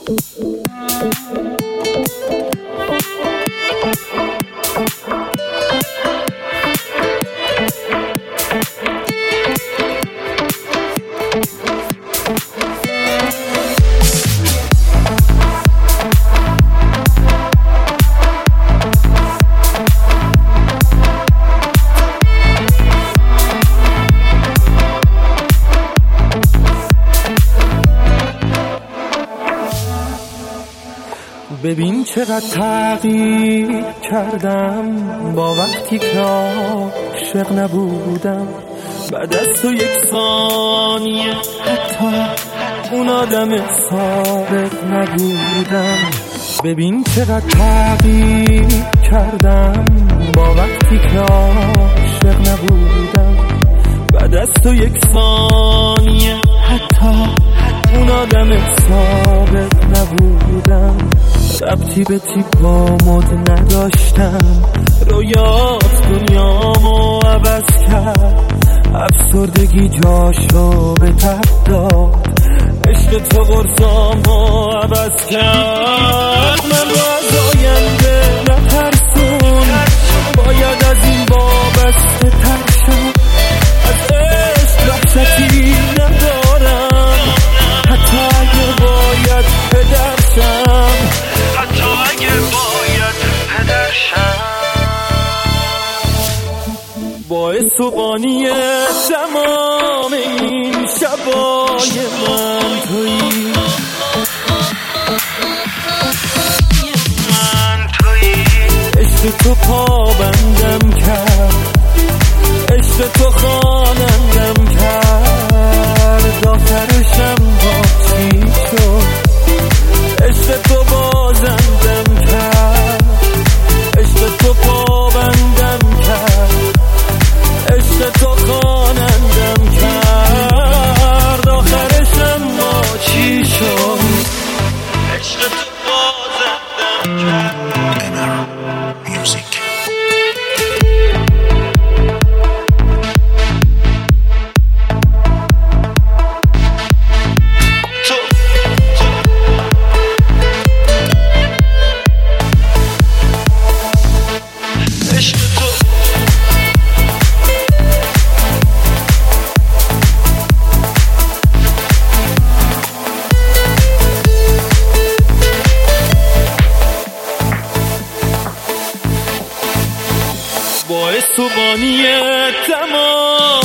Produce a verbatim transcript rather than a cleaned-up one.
ببین چقدر تغییر کردم با وقتی که عاشق نبودم. بعد از تو یک ثانیه حتی اون آدم صادق نبودم. ببین چقدر تغییر کردم با وقتی که عاشق نبودم. بعد از تو یک ثانیه حتی اون آدم صادق نبودم. ربطی به تیپا مد نداشتم، رویات دنیامو عوض کرد. افسردگی جاشو به تب داد، عشق تو قرصامو عوض کرد. من رو از آینده نترسون، باید از این وابسته تر شم. از عشق وحشتی ندارم، حتی اگه باید پدرشم. حتی اگه باید پدرشم. باعث و بانی تمام این شبای من تویی. عشق تو پابندم کرد، عشق تو خوانندم کرد. آخرشم با چی شد؟ عشق تو بازندم کرد، عشق تو پابندم کرد، عشق تو خوانندم کرد. آخرشم با چی شد؟ عشق تو بازندم کرد. باعث و بانی تمام